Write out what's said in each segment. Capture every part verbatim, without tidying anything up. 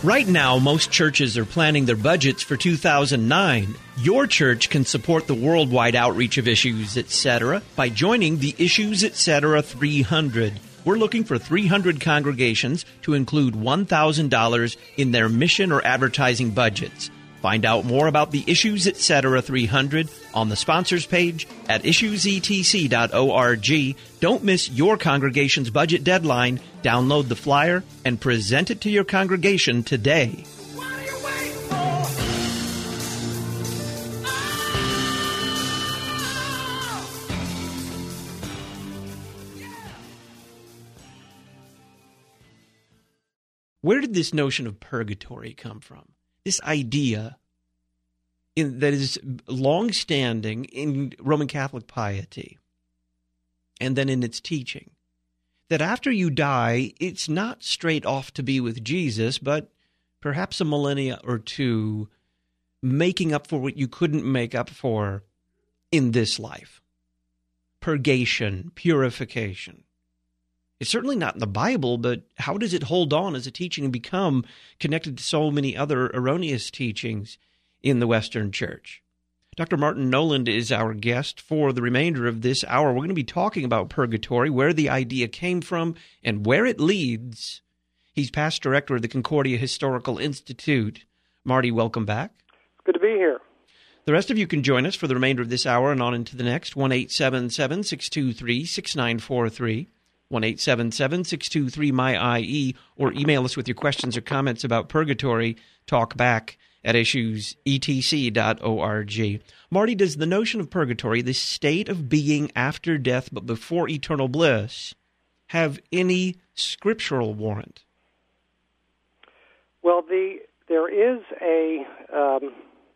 Right now, most churches are planning their budgets for two thousand nine. Your church can support the worldwide outreach of Issues, et cetera by joining the Issues, et cetera three hundred. We're looking for three hundred congregations to include one thousand dollars in their mission or advertising budgets. Find out more about the Issues, et cetera three hundred on the sponsors page at issues e t c dot org. Don't miss your congregation's budget deadline. Download the flyer and present it to your congregation today. What are you waiting for? Where did this notion of purgatory come from? This idea in, that is long-standing in Roman Catholic piety and then in its teaching, that after you die, it's not straight off to be with Jesus, but perhaps a millennia or two making up for what you couldn't make up for in this life. Purgation, purification. It's certainly not in the Bible, but how does it hold on as a teaching and become connected to so many other erroneous teachings in the Western Church? Doctor Martin Noland is our guest for the remainder of this hour. We're going to be talking about purgatory, where the idea came from, and where it leads. He's past director of the Concordia Historical Institute. Marty, welcome back. Good to be here. The rest of you can join us for the remainder of this hour and on into the next. one eight seven seven, six two three, six nine four three. one eight seven seven, six two three, M Y I E, or email us with your questions or comments about purgatory, talkback at issues e t c dot org. Marty, does the notion of purgatory, this state of being after death but before eternal bliss, have any scriptural warrant? Well, the there is a um,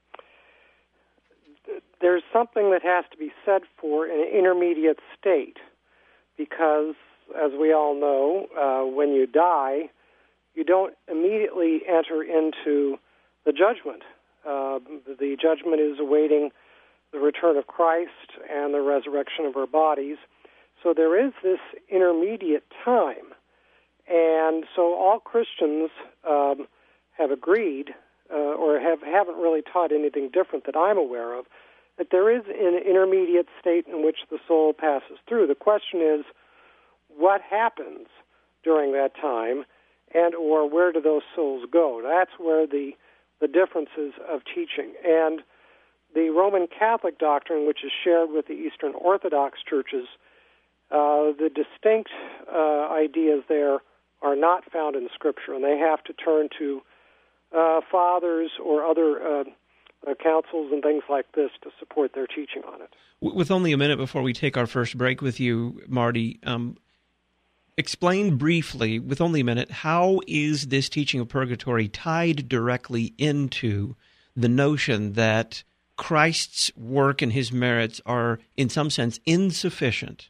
there's something that has to be said for an intermediate state, because as we all know, uh, when you die, you don't immediately enter into the judgment. Uh, the judgment is awaiting the return of Christ and the resurrection of our bodies. So there is this intermediate time. And so all Christians um, have agreed, uh, or have, haven't really taught anything different that I'm aware of, that there is an intermediate state in which the soul passes through. The question is, what happens during that time, and or where do those souls go? That's where the the differences of teaching. And the Roman Catholic doctrine, which is shared with the Eastern Orthodox churches, uh, the distinct uh, ideas there are not found in Scripture, and they have to turn to uh, fathers or other uh, uh, councils and things like this to support their teaching on it. With only a minute before we take our first break with you, Marty, um, explain briefly, with only a minute, how is this teaching of purgatory tied directly into the notion that Christ's work and his merits are, in some sense, insufficient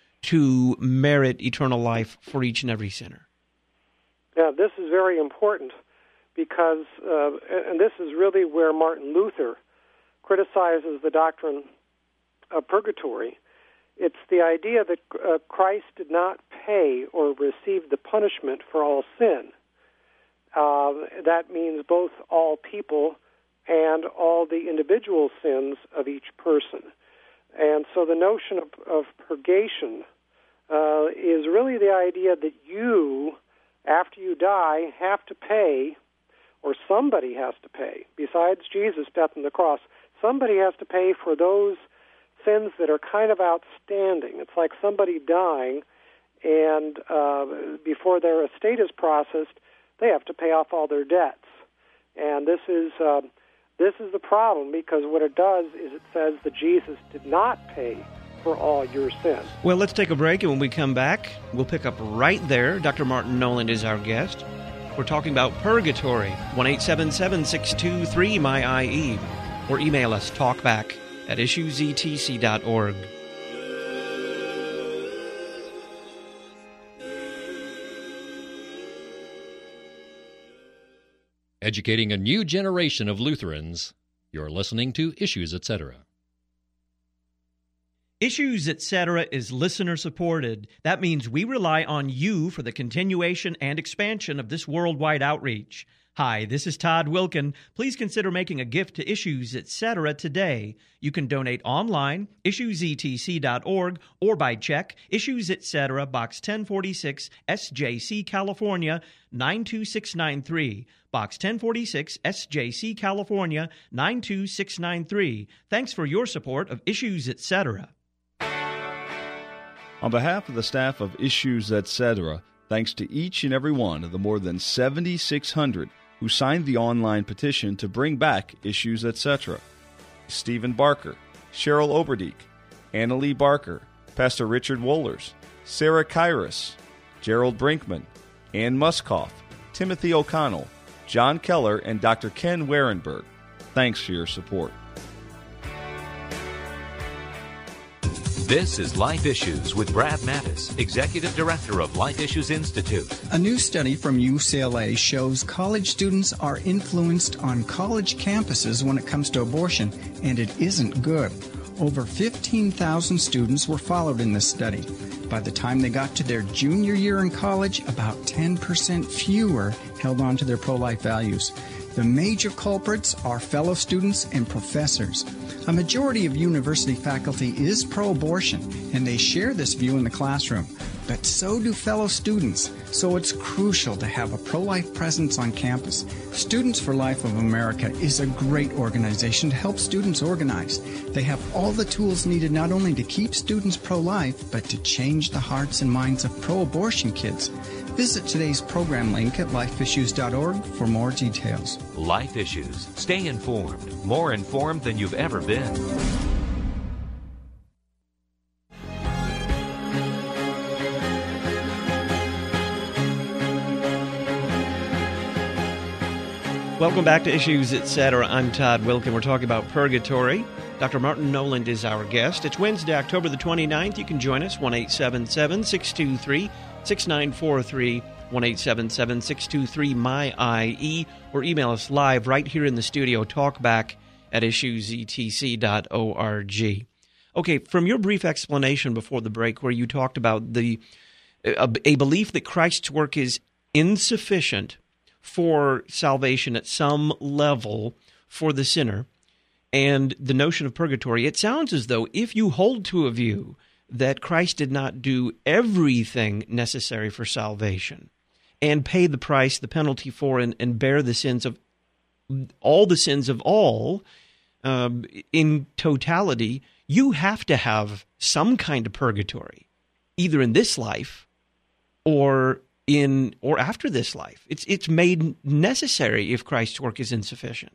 to merit eternal life for each and every sinner? Now, this is very important because, uh, and this is really where Martin Luther criticizes the doctrine of purgatory. It's the idea that uh, Christ did not pay or receive the punishment for all sin. Uh, that means both all people and all the individual sins of each person. And so the notion of, of purgation uh, is really the idea that you, after you die, have to pay, or somebody has to pay, besides Jesus' death on the cross, somebody has to pay for those sins that are kind of outstanding. It's like somebody dying, and uh, before their estate is processed, they have to pay off all their debts. And this is uh, this is the problem, because what it does is it says that Jesus did not pay for all your sins. Well, let's take a break, and when we come back, we'll pick up right there. Doctor Martin Noland is our guest. We're talking about purgatory. one eight seven seven, six two three, M Y I E. Or email us, talkback at issues e t c dot org. Educating a new generation of Lutherans, you're listening to Issues, et cetera. Issues, et cetera is listener-supported. That means we rely on you for the continuation and expansion of this worldwide outreach. Hi, this is Todd Wilkin. Please consider making a gift to Issues Etc. today. You can donate online, issues e t c dot org, or by check, Issues Etc., Box ten forty-six, S J C, California, nine two six nine three. Box ten forty-six, S J C, California, nine two six nine three. Thanks for your support of Issues Etc. On behalf of the staff of Issues Etc., thanks to each and every one of the more than seventy-six hundred who signed the online petition to bring back Issues Etc. Stephen Barker, Cheryl Oberdeek, Annalie Barker, Pastor Richard Wohlers, Sarah Kyrus, Gerald Brinkman, Ann Muskoff, Timothy O'Connell, John Keller, and Doctor Ken Warenberg. Thanks for your support. This is Life Issues with Brad Mattis, Executive Director of Life Issues Institute. A new study from U C L A shows college students are influenced on college campuses when it comes to abortion, and it isn't good. Over fifteen thousand students were followed in this study. By the time they got to their junior year in college, about ten percent fewer held on to their pro-life values. The major culprits are fellow students and professors. A majority of university faculty is pro-abortion, and they share this view in the classroom. But so do fellow students, so it's crucial to have a pro-life presence on campus. Students for Life of America is a great organization to help students organize. They have all the tools needed not only to keep students pro-life, but to change the hearts and minds of pro-abortion kids. Visit today's program link at life issues dot org for more details. Life Issues. Stay informed, more informed than you've ever been. Welcome back to Issues Etc. I'm Todd Wilkin. We're talking about purgatory. Doctor Martin Noland is our guest. It's Wednesday, October the twenty-ninth. You can join us, one eight seven seven, six two three, six nine four three, one eight seven seven, six two three, M Y I E, or email us live right here in the studio, talkback at issues e t c dot org. Okay, from your brief explanation before the break where you talked about the a, a belief that Christ's work is insufficient for salvation at some level for the sinner, and the notion of purgatory, it sounds as though if you hold to a view that Christ did not do everything necessary for salvation and pay the price, the penalty for, and, and bear the sins of all the sins of all um, in totality, you have to have some kind of purgatory, either in this life or in or after this life. It's it's made necessary if Christ's work is insufficient.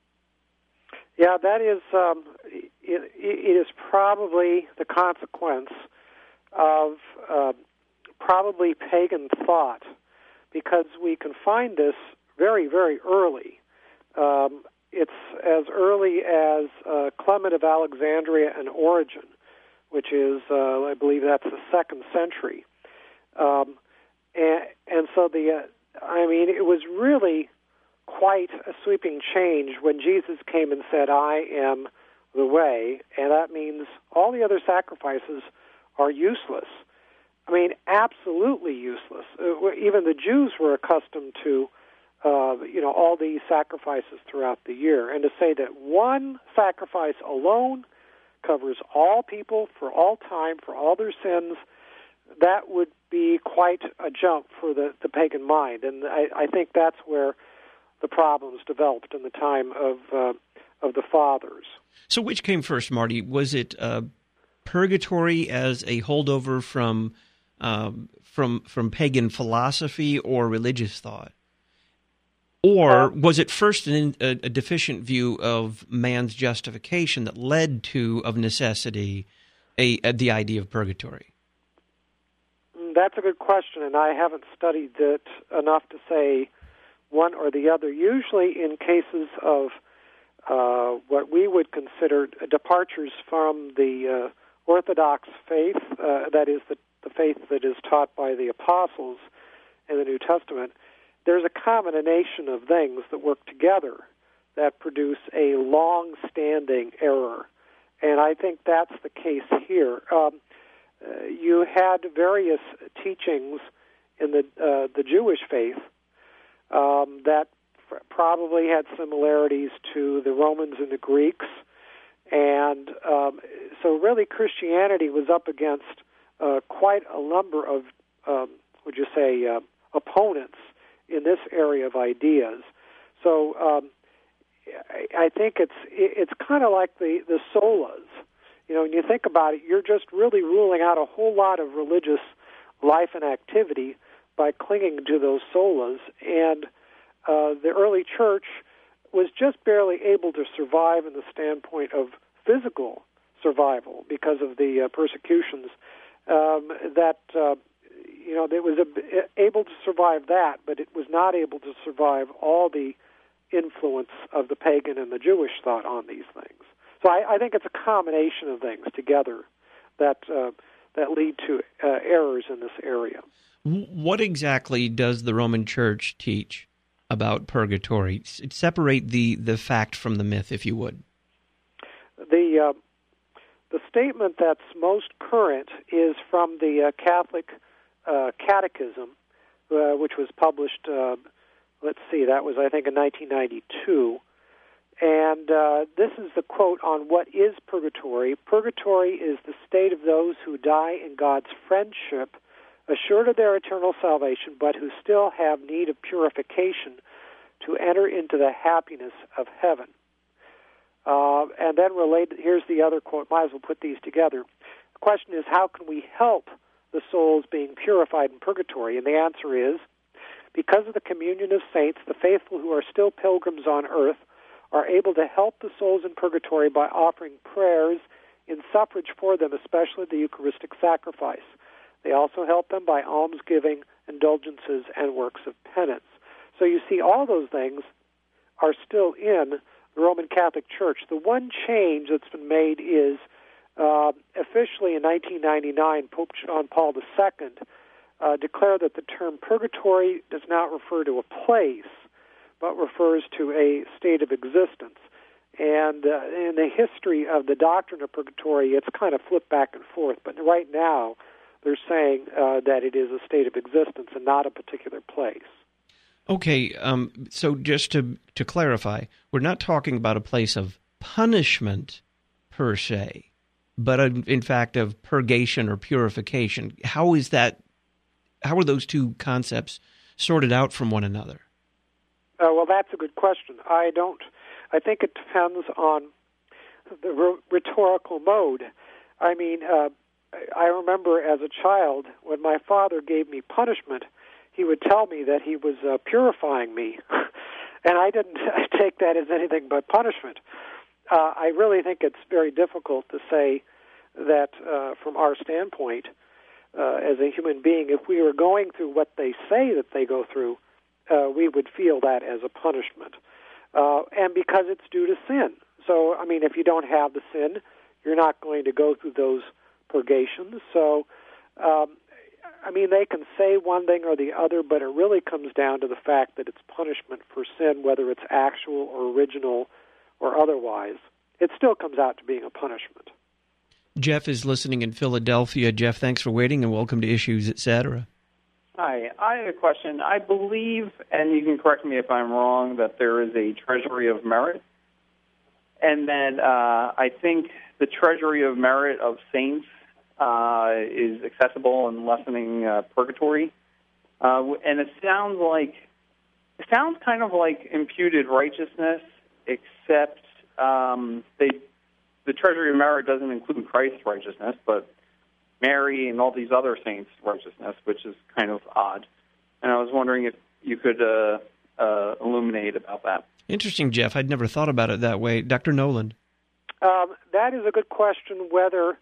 Yeah, that is um, it, it is probably the consequence of uh, probably pagan thought, because we can find this very, very early. Um, it's as early as uh, Clement of Alexandria and Origen, which is, uh, I believe that's the second century. Um, and, and so the, uh, I mean, it was really quite a sweeping change when Jesus came and said, I am the way, and that means all the other sacrifices are useless. I mean, absolutely useless. Uh, even the Jews were accustomed to, uh, you know, all these sacrifices throughout the year. And to say that one sacrifice alone covers all people for all time, for all their sins, that would be quite a jump for the, the pagan mind. And I, I think that's where the problems developed in the time of uh, of the fathers. So which came first, Marty? Was it uh, purgatory as a holdover from um, from from pagan philosophy or religious thought? Or um, was it first an, a, a deficient view of man's justification that led to, of necessity, a, a the idea of purgatory? That's a good question, and I haven't studied it enough to say one or the other. Usually in cases of uh, what we would consider departures from the uh, Orthodox faith, uh, that is the, the faith that is taught by the apostles in the New Testament, there's a combination of things that work together that produce a long-standing error. And I think that's the case here. Um, uh, you had various teachings in the uh, the Jewish faith um, that, probably had similarities to the Romans and the Greeks. And um, so really Christianity was up against uh, quite a number of, um, would you say, uh, opponents in this area of ideas. So um, I, I think it's it's kind of like the, the solas. You know, when you think about it, you're just really ruling out a whole lot of religious life and activity by clinging to those solas. And uh, the early church was just barely able to survive in the standpoint of physical survival because of the uh, persecutions. Um, that uh, you know, it was a, able to survive that, but it was not able to survive all the influence of the pagan and the Jewish thought on these things. So I, I think it's a combination of things together that uh, that lead to uh, errors in this area. What exactly does the Roman Church teach about purgatory? Separate the, the fact from the myth, if you would. The uh, the statement that's most current is from the uh, Catholic uh, Catechism, uh, which was published, uh, let's see, that was, I think, in nineteen ninety-two. And uh, this is the quote on what is purgatory. Purgatory is the state of those who die in God's friendship, assured of their eternal salvation, but who still have need of purification to enter into the happiness of heaven. Uh, and then related, here's the other quote, might as well put these together. The question is, how can we help the souls being purified in purgatory? And the answer is, because of the communion of saints, the faithful who are still pilgrims on earth are able to help the souls in purgatory by offering prayers in suffrage for them, especially the Eucharistic sacrifice. They also help them by almsgiving, indulgences, and works of penance. So you see, all those things are still in the Roman Catholic Church. The one change that's been made is uh, officially in nineteen ninety-nine, Pope John Paul the Second uh, declared that the term purgatory does not refer to a place, but refers to a state of existence. And uh, in the history of the doctrine of purgatory, it's kind of flipped back and forth. But right now, they're saying uh, that it is a state of existence and not a particular place. Okay, um, so just to, to clarify, we're not talking about a place of punishment per se, but a, in fact of purgation or purification. How is that? How are those two concepts sorted out from one another? Uh, well, that's a good question. I don't. I think it depends on the r- rhetorical mode. I mean, uh, I remember as a child when my father gave me punishment, he would tell me that he was uh, purifying me, and I didn't take that as anything but punishment. Uh, I really think it's very difficult to say that uh, from our standpoint, uh, as a human being, if we were going through what they say that they go through, uh, we would feel that as a punishment. Uh, and because it's due to sin. So, I mean, if you don't have the sin, you're not going to go through those purgations. So, um, I mean, they can say one thing or the other, but it really comes down to the fact that it's punishment for sin, whether it's actual or original or otherwise. It still comes out to being a punishment. Jeff is listening in Philadelphia. Jeff, thanks for waiting, and welcome to Issues, et cetera. Hi, I have a question. I believe, and you can correct me if I'm wrong, that there is a treasury of merit, and that uh, I think the treasury of merit of saints uh, is accessible in lessening uh, purgatory, uh, and it sounds like it sounds kind of like imputed righteousness, except um, they the treasury of merit doesn't include Christ's righteousness, but Mary and all these other saints' righteousness, which is kind of odd. And I was wondering if you could uh, uh, illuminate about that. Interesting, Jeff. I'd never thought about it that way. Doctor Noland. Um, that is a good question, whether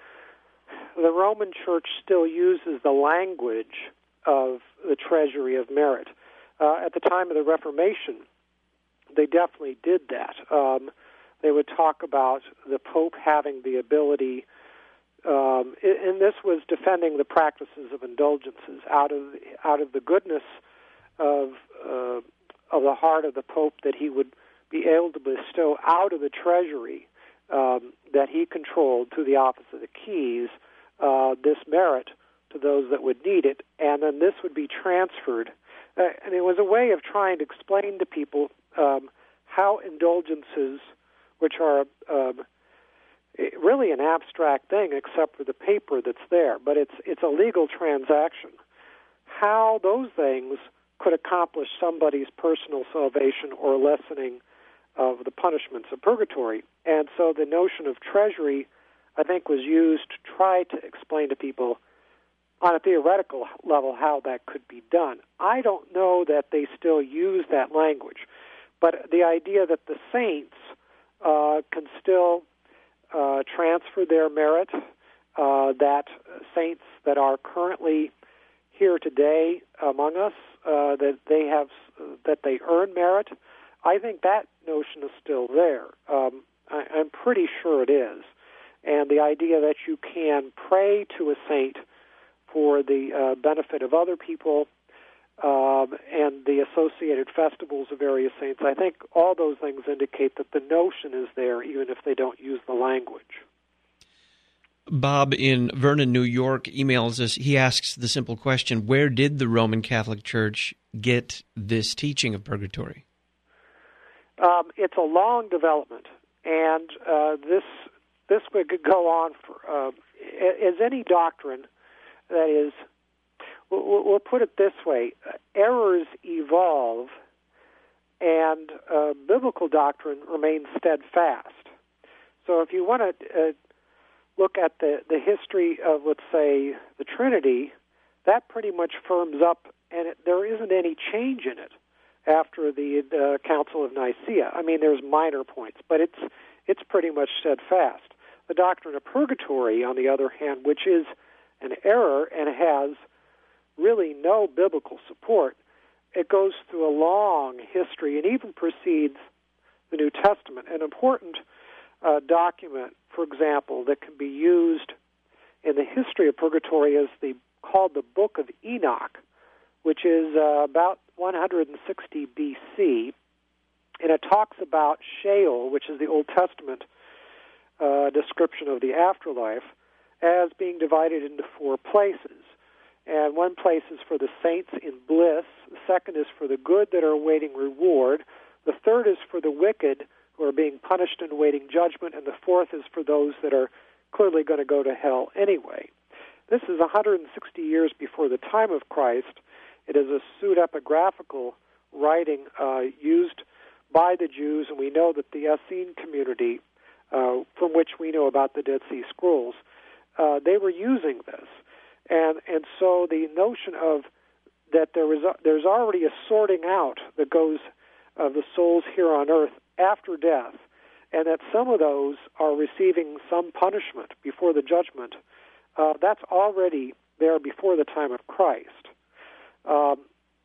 the Roman Church still uses the language of the treasury of merit. Uh, at the time of the Reformation, they definitely did that. Um, they would talk about the Pope having the ability, um, and this was defending the practices of indulgences out of out of the goodness of uh, of the heart of the Pope, that he would be able to bestow out of the treasury um, that he controlled through the office of the keys uh, this merit to those that would need it, and then this would be transferred uh, and it was a way of trying to explain to people um, how indulgences, which are um, really an abstract thing except for the paper that's there, but it's it's a legal transaction, how those things could accomplish somebody's personal salvation or lessening of the punishments of purgatory. And so the notion of treasury, I think, was used to try to explain to people on a theoretical level how that could be done. I don't know that they still use that language, but the idea that the saints uh, can still uh, transfer their merit, uh, that saints that are currently here today among us, uh, that they have, that they earn merit, I think that notion is still there. Um, I, I'm pretty sure it is. And the idea that you can pray to a saint for the uh, benefit of other people um, and the associated festivals of various saints, I think all those things indicate that the notion is there, even if they don't use the language. Bob in Vernon, New York, emails us. He asks the simple question, where did the Roman Catholic Church get this teaching of purgatory? Um, it's a long development, and uh, this this would go on for, uh, as any doctrine that is, we'll, we'll put it this way, uh, errors evolve, and uh, biblical doctrine remains steadfast. So if you want to uh, look at the, the history of, let's say, the Trinity, that pretty much firms up, and it, there isn't any change in it after the uh, Council of Nicaea. I mean, there's minor points, but it's it's pretty much steadfast. The doctrine of purgatory, on the other hand, which is an error and has really no biblical support, it goes through a long history and even precedes the New Testament. An important uh, document, for example, that can be used in the history of purgatory is the called the Book of Enoch, which is uh, about one hundred sixty B C, and it talks about Sheol, which is the Old Testament uh, description of the afterlife, as being divided into four places. And one place is for the saints in bliss, the second is for the good that are awaiting reward, the third is for the wicked who are being punished and awaiting judgment, and the fourth is for those that are clearly going to go to hell anyway. This is one hundred sixty years before the time of Christ. It is a pseudepigraphical writing uh, used by the Jews, and we know that the Essene community, uh, from which we know about the Dead Sea Scrolls, uh, they were using this. And and so the notion of that there is a, there's already a sorting out that goes of the souls here on earth after death, and that some of those are receiving some punishment before the judgment, uh, that's already there before the time of Christ. Um,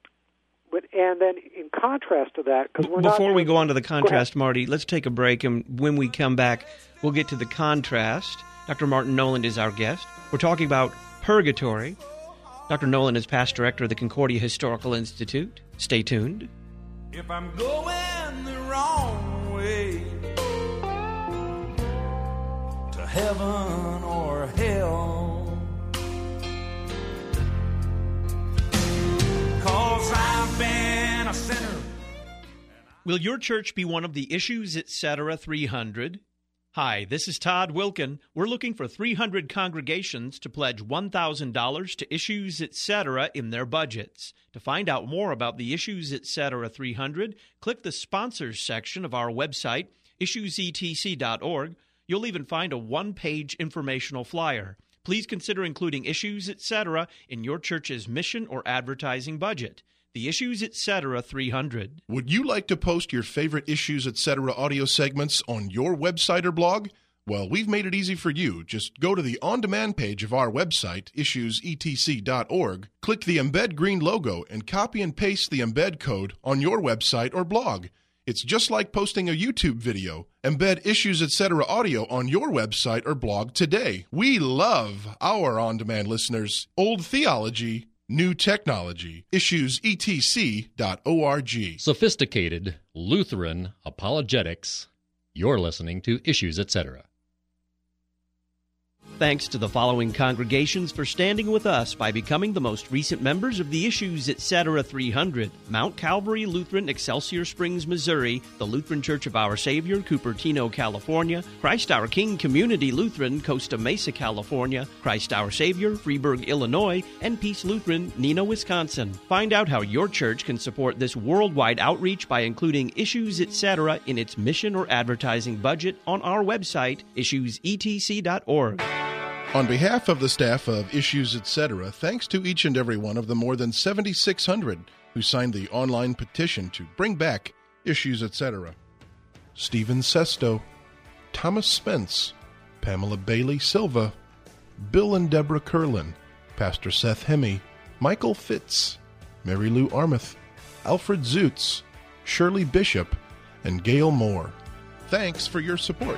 but and then in contrast to that, because we're before not we go on to the contrast, Marty, let's take a break, and when we come back, we'll get to the contrast. Doctor Martin Noland is our guest. We're talking about purgatory. Doctor Noland is past director of the Concordia Historical Institute. Stay tuned. If I'm going the wrong way to heaven or hell, 'cause I've been a sinner. Will your church be one of the Issues Etc. three hundred? Hi, this is Todd Wilkin. We're looking for three hundred congregations to pledge one thousand dollars to Issues Etc. in their budgets. To find out more about the Issues Etc. three hundred, click the Sponsors section of our website, issues e t c dot org. You'll even find a one-page informational flyer. Please consider including Issues Etc. in your church's mission or advertising budget. The Issues Etc. three hundred. Would you like to post your favorite Issues Etc. audio segments on your website or blog? Well, we've made it easy for you. Just go to the on-demand page of our website, issues e t c dot org, click the Embed Green logo, and copy and paste the embed code on your website or blog. It's just like posting a YouTube video. Embed Issues Etc. audio on your website or blog today. We love our on-demand listeners. Old theology, new technology. issues e t c dot org. Sophisticated Lutheran apologetics. You're listening to Issues Etc. Thanks to the following congregations for standing with us by becoming the most recent members of the Issues Etc. three hundred. Mount Calvary Lutheran, Excelsior Springs, Missouri, the Lutheran Church of Our Savior, Cupertino, California, Christ Our King Community Lutheran, Costa Mesa, California, Christ Our Savior, Freeburg, Illinois, and Peace Lutheran, Neenah, Wisconsin. Find out how your church can support this worldwide outreach by including Issues Etc. in its mission or advertising budget on our website, issues e t c dot org. On behalf of the staff of Issues Etc., thanks to each and every one of the more than seventy-six hundred who signed the online petition to bring back Issues Etc. Stephen Sesto, Thomas Spence, Pamela Bailey Silva, Bill and Deborah Curlin, Pastor Seth Hemme, Michael Fitz, Mary Lou Armuth, Alfred Zutz, Shirley Bishop, and Gail Moore. Thanks for your support.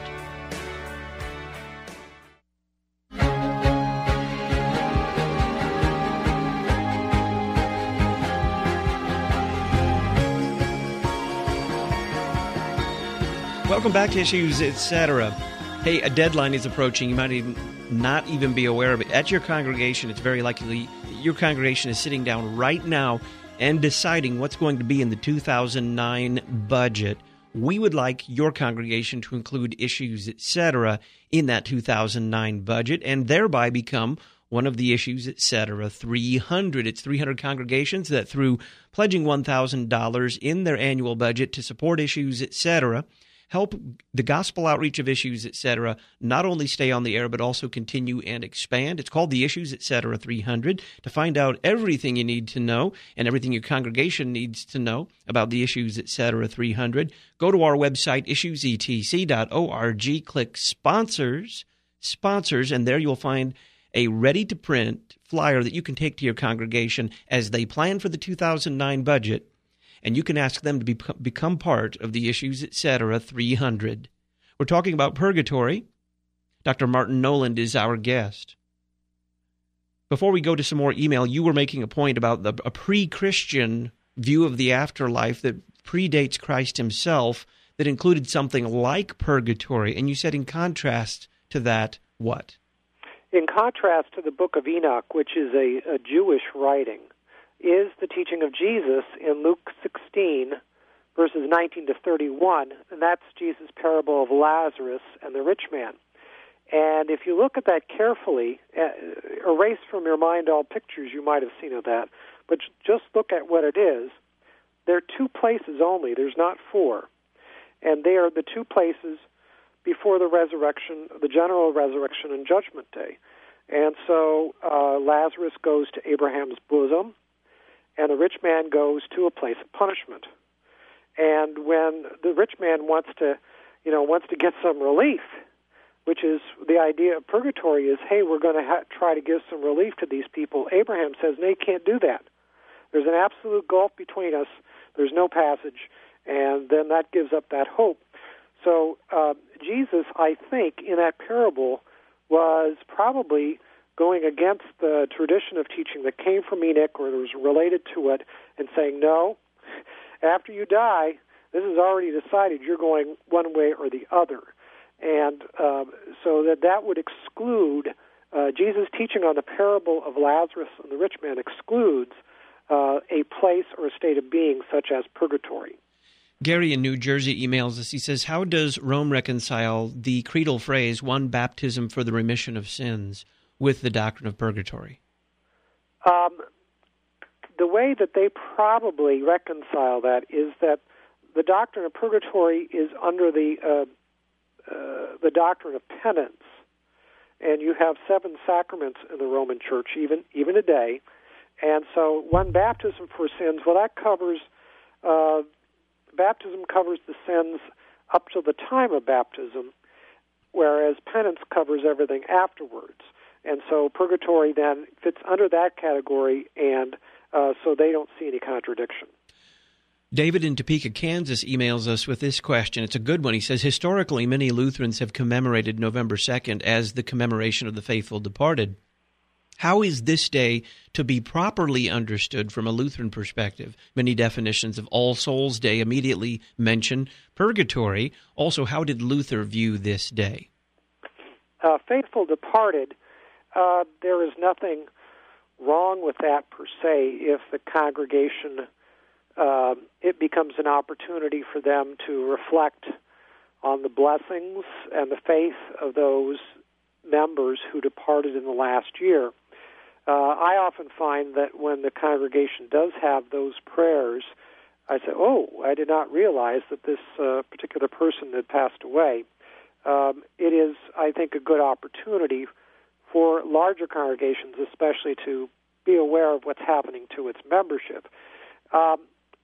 Welcome back to Issues Etc. Hey, a deadline is approaching. You might even not even be aware of it. At your congregation, it's very likely your congregation is sitting down right now and deciding what's going to be in the two thousand nine budget. We would like your congregation to include Issues Etc. in that two thousand nine budget and thereby become one of the Issues Etc. three hundred. It's three hundred congregations that through pledging one thousand dollars in their annual budget to support Issues Etc., help the gospel outreach of Issues Etc. not only stay on the air, but also continue and expand. It's called the Issues Etc. three hundred. To find out everything you need to know and everything your congregation needs to know about the Issues Etc. three hundred, go to our website, issues e t c dot org, click Sponsors, Sponsors, and there you'll find a ready-to-print flyer that you can take to your congregation as they plan for the two thousand nine budget. And you can ask them to be, become part of the Issues Etc. three hundred. We're talking about purgatory. Doctor Martin Noland is our guest. Before we go to some more email, you were making a point about the, a pre-Christian view of the afterlife that predates Christ himself that included something like purgatory. And you said in contrast to that, what? In contrast to the Book of Enoch, which is a, a Jewish writing, is the teaching of Jesus in Luke sixteen, verses nineteen to thirty-one, and that's Jesus' parable of Lazarus and the rich man. And if you look at that carefully, uh, erase from your mind all pictures you might have seen of that, but just look at what it is. There are two places only, there's not four, and they are the two places before the resurrection, the general resurrection and judgment day. And so uh, Lazarus goes to Abraham's bosom, and the rich man goes to a place of punishment. And when the rich man wants to, you know, wants to get some relief, which is the idea of purgatory is, hey, we're going to ha- try to give some relief to these people. Abraham says, no, you can't do that. There's an absolute gulf between us. There's no passage. And then that gives up that hope. So uh, Jesus, I think, in that parable was probably going against the tradition of teaching that came from Enoch or was related to it and saying, no, after you die, this is already decided. You're going one way or the other. And um, so that that would exclude, uh, Jesus' teaching on the parable of Lazarus and the rich man excludes uh, a place or a state of being such as purgatory. Gary in New Jersey emails us. He says, how does Rome reconcile the creedal phrase, one baptism for the remission of sins, with the doctrine of purgatory? Um, the way that they probably reconcile that is that the doctrine of purgatory is under the uh, uh, the doctrine of penance, and you have seven sacraments in the Roman Church, even even today, and so one baptism for sins, well, that covers uh, baptism covers the sins up to the time of baptism, whereas penance covers everything afterwards. And so purgatory then fits under that category, and uh, so they don't see any contradiction. David in Topeka, Kansas emails us with this question. It's a good one. He says, historically, many Lutherans have commemorated November second as the commemoration of the faithful departed. How is this day to be properly understood from a Lutheran perspective? Many definitions of All Souls Day immediately mention purgatory. Also, how did Luther view this day? uh, faithful departed, uh, there is nothing wrong with that per se if the congregation, uh, it becomes an opportunity for them to reflect on the blessings and the faith of those members who departed in the last year. Uh, I often find that when the congregation does have those prayers, I say, oh, I did not realize that this uh, particular person had passed away. Um, it is, I think, a good opportunity for larger congregations, especially to be aware of what's happening to its membership. Um,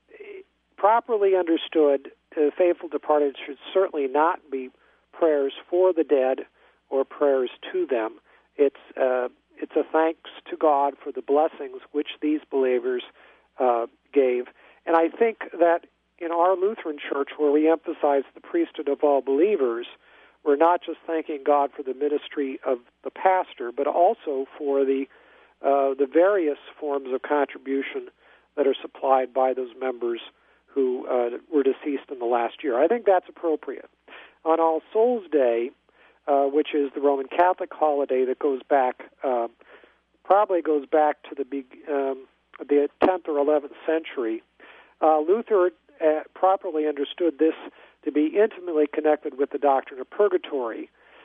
properly understood, uh, faithful departed should certainly not be prayers for the dead or prayers to them. It's uh, it's a thanks to God for the blessings which these believers uh, gave. And I think that in our Lutheran Church, where we emphasize the priesthood of all believers, we're not just thanking God for the ministry of the pastor, but also for the uh, the various forms of contribution that are supplied by those members who uh, were deceased in the last year. I think that's appropriate. On All Souls Day, uh, which is the Roman Catholic holiday that goes back, uh, probably goes back to the big, um, the tenth or eleventh century, uh, Luther uh, properly understood this to be intimately connected with the doctrine of purgatory.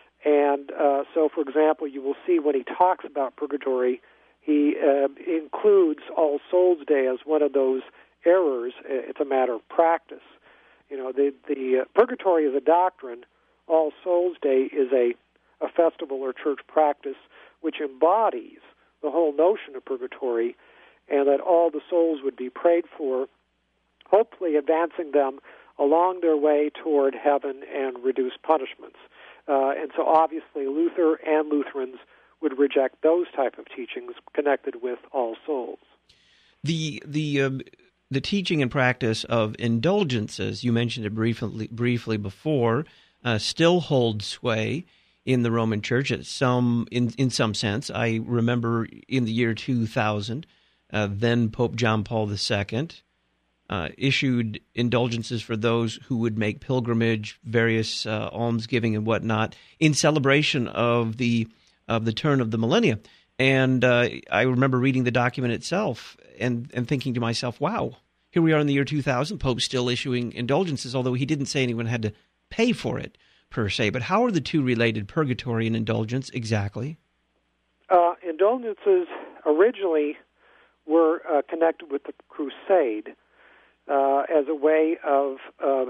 And uh, so, for example, you will see when he talks about purgatory, he uh, includes All Souls Day as one of those errors. It's a matter of practice. You know, the the uh, purgatory is a doctrine. All Souls Day is a, a festival or church practice which embodies the whole notion of purgatory, and that all the souls would be prayed for, hopefully advancing them along their way toward heaven and reduced punishments. Uh, and so obviously Luther and Lutherans would reject those type of teachings connected with all souls. The the um, the teaching and practice of indulgences, you mentioned it briefly briefly before, uh, still holds sway in the Roman Church at some in in some sense. I remember in the year two thousand, uh, then Pope John Paul the Second uh, issued indulgences for those who would make pilgrimage, various uh, almsgiving and whatnot, in celebration of the of the turn of the millennium. And uh, I remember reading the document itself and, and thinking to myself, wow, here we are in the year two thousand, Pope's still issuing indulgences, although he didn't say anyone had to pay for it, per se. But how are the two related, purgatory and indulgence, exactly? Uh, indulgences originally were uh, connected with the crusade uh, as a way of uh,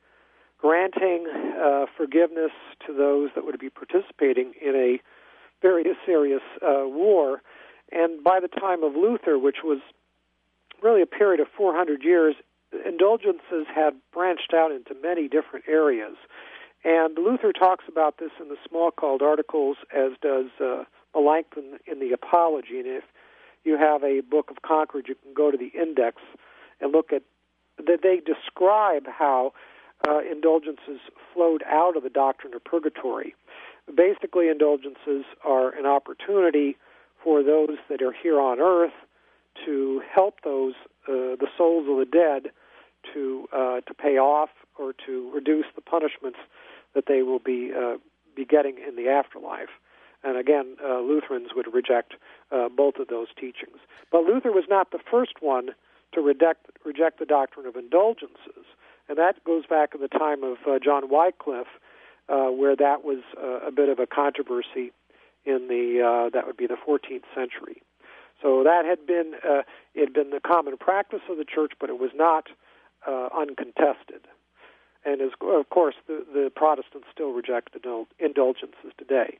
granting uh, forgiveness to those that would be participating in a very serious uh, war. And by the time of Luther, which was really a period of four hundred years, indulgences had branched out into many different areas. And Luther talks about this in the Smalcald Articles, as does uh, Melanchthon in the Apology. And if you have a Book of Concord, you can go to the index and look at that. They describe how uh, indulgences flowed out of the doctrine of purgatory. Basically, indulgences are an opportunity for those that are here on earth to help those uh, the souls of the dead to uh, to pay off or to reduce the punishments that they will be uh, be getting in the afterlife. And again, uh, Lutherans would reject uh, both of those teachings. But Luther was not the first one to reject reject the doctrine of indulgences, and that goes back to the time of uh, John Wycliffe, uh, where that was uh, a bit of a controversy in the uh, that would be the fourteenth century. So that had been uh, it had been the common practice of the church, but it was not uh, uncontested. And as, of course, the, the Protestants still reject indul- indulgences today.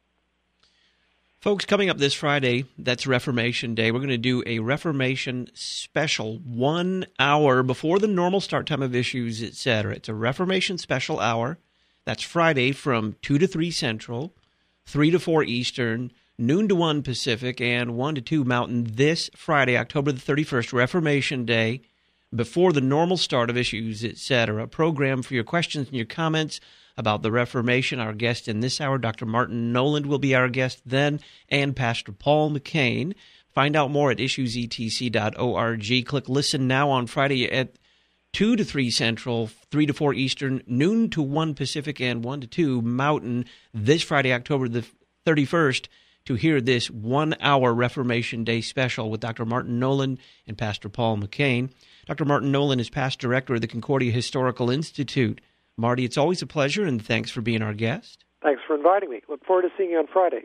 Folks, coming up this Friday, that's Reformation Day. We're going to do a Reformation special, one hour before the normal start time of Issues, et cetera. It's a Reformation special hour. That's Friday from two to three Central, three to four Eastern, noon to one Pacific, and one to two Mountain this Friday, October the thirty-first, Reformation Day, before the normal start of Issues, et cetera. A program for your questions and your comments about the Reformation. Our guest in this hour, Doctor Martin Noland, will be our guest then, and Pastor Paul McCain. Find out more at issues e t c dot org. Click Listen Now on Friday at two to three Central, three to four Eastern, noon to one Pacific, and one to two Mountain this Friday, October the thirty-first, to hear this one-hour Reformation Day special with Doctor Martin Nolan and Pastor Paul McCain. Doctor Martin Nolan is past director of the Concordia Historical Institute. Marty, it's always a pleasure, and thanks for being our guest. Thanks for inviting me. Look forward to seeing you on Friday.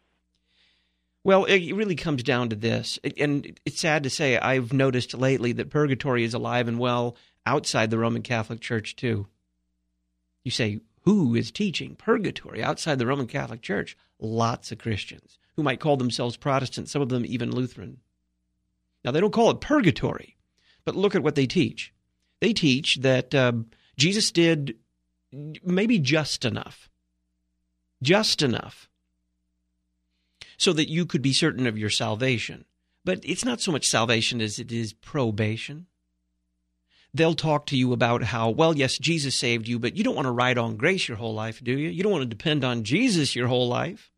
Well, it really comes down to this, and it's sad to say I've noticed lately that purgatory is alive and well outside the Roman Catholic Church, too. You say, who is teaching purgatory outside the Roman Catholic Church? Lots of Christians who might call themselves Protestant, some of them even Lutheran. Now, they don't call it purgatory, but look at what they teach. They teach that uh, Jesus did maybe just enough, just enough, so that you could be certain of your salvation. But it's not so much salvation as it is probation. They'll talk to you about how, well, yes, Jesus saved you, but you don't want to ride on grace your whole life, do you? You don't want to depend on Jesus your whole life.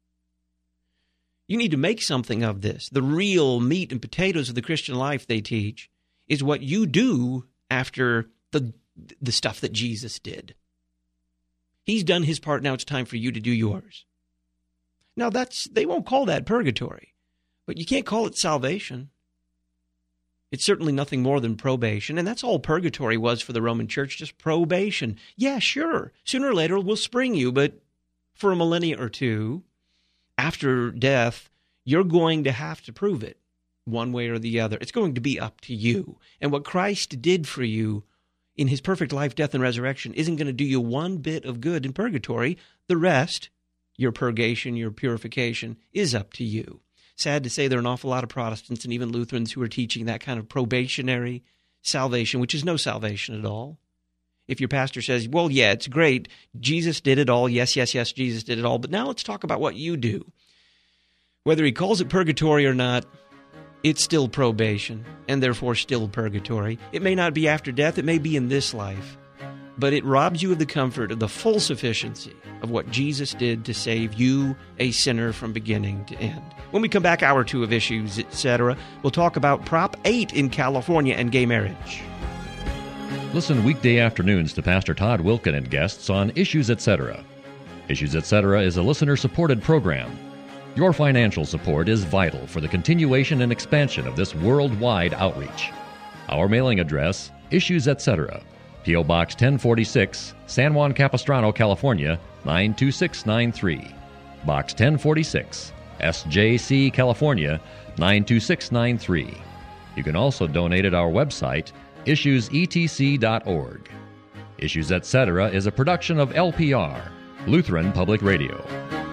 You need to make something of this. The real meat and potatoes of the Christian life, they teach, is what you do after the, the stuff that Jesus did. He's done his part, now it's time for you to do yours. Now, that's they won't call that purgatory, but you can't call it salvation. It's certainly nothing more than probation, and that's all purgatory was for the Roman Church, just probation. Yeah, sure, sooner or later we'll spring you, but for a millennia or two, after death, you're going to have to prove it one way or the other. It's going to be up to you. And what Christ did for you in his perfect life, death, and resurrection isn't going to do you one bit of good in purgatory. The rest, your purgation, your purification, is up to you. Sad to say there are an awful lot of Protestants and even Lutherans who are teaching that kind of probationary salvation, which is no salvation at all. If your pastor says, well, yeah, it's great, Jesus did it all, yes, yes, yes, Jesus did it all, but now let's talk about what you do. Whether he calls it purgatory or not, it's still probation, and therefore still purgatory. It may not be after death, it may be in this life, but it robs you of the comfort of the full sufficiency of what Jesus did to save you, a sinner, from beginning to end. When we come back, hour two of Issues, et cetera, we'll talk about Prop eight in California and gay marriage. Listen weekday afternoons to Pastor Todd Wilken and guests on Issues, et cetera. Issues, et cetera is a listener-supported program. Your financial support is vital for the continuation and expansion of this worldwide outreach. Our mailing address, Issues, et cetera, P O. Box ten forty-six, San Juan Capistrano, California, nine two six nine three. Box ten forty-six, S J C, California, nine two six nine three. You can also donate at our website, issues e t c dot org. Issues, et cetera is a production of L P R, Lutheran Public Radio.